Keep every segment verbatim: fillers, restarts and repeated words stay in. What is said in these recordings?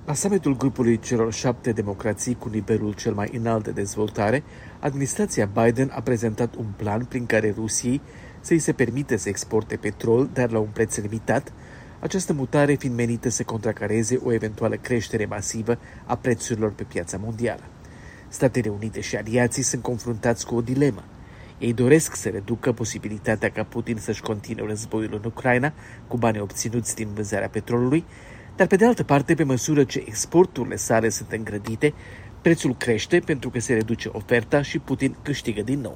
La summitul grupului celor șapte democrații cu nivelul cel mai înalt de dezvoltare, administrația Biden a prezentat un plan prin care Rusiei să-i se permite să exporte petrol, dar la un preț limitat, această mutare fiind menită să contracareze o eventuală creștere masivă a prețurilor pe piața mondială. Statele Unite și aliații sunt confruntați cu o dilemă. Ei doresc să reducă posibilitatea ca Putin să-și continue războiul în Ucraina cu bani obținuți din vânzarea petrolului, dar pe de altă parte, pe măsură ce exporturile sale sunt îngrădite, prețul crește pentru că se reduce oferta și Putin câștigă din nou.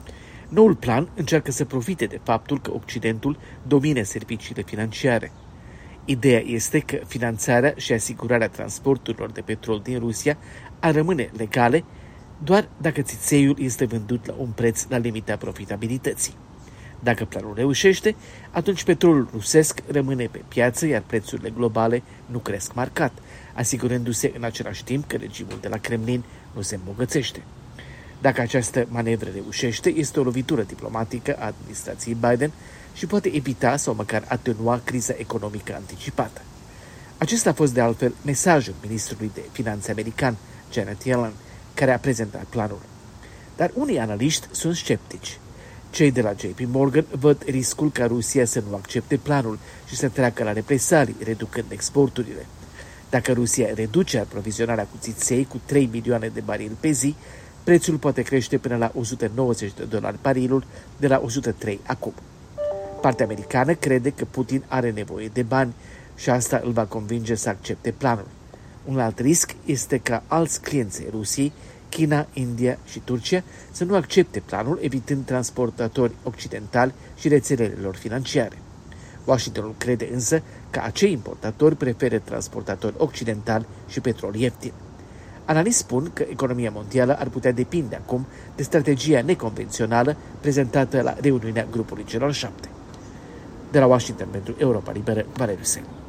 Noul plan încearcă să profite de faptul că Occidentul domine serviciile financiare. Ideea este că finanțarea și asigurarea transporturilor de petrol din Rusia ar rămâne legale doar dacă țițeiul este vândut la un preț la limita profitabilității. Dacă planul reușește, atunci petrolul rusesc rămâne pe piață, iar prețurile globale nu cresc marcat, asigurându-se în același timp că regimul de la Kremlin nu se îmbogățește. Dacă această manevră reușește, este o lovitură diplomatică a administrației Biden și poate evita sau măcar atenua criza economică anticipată. Acesta a fost de altfel mesajul ministrului de finanțe american, Janet Yellen, care a prezentat planul. Dar unii analiști sunt sceptici. Cei de la J P Morgan văd riscul ca Rusia să nu accepte planul și să treacă la represalii, reducând exporturile. Dacă Rusia reduce aprovizionarea cu țiței cu trei milioane de barili pe zi, prețul poate crește până la o sută nouăzeci de dolari barilul, de la o sută trei acum. Partea americană crede că Putin are nevoie de bani și asta îl va convinge să accepte planul. Un alt risc este ca alți clienți ai Rusiei, China, India și Turcia, să nu accepte planul, evitând transportatori occidentali și rețelele lor financiare. Washingtonul crede însă că acei importatori preferă transportatori occidentali și petrol ieftin. Analiști spun că economia mondială ar putea depinde acum de strategia neconvențională prezentată la reuniunea grupului celor șapte. De la Washington pentru Europa Liberă, Valeriu Selu.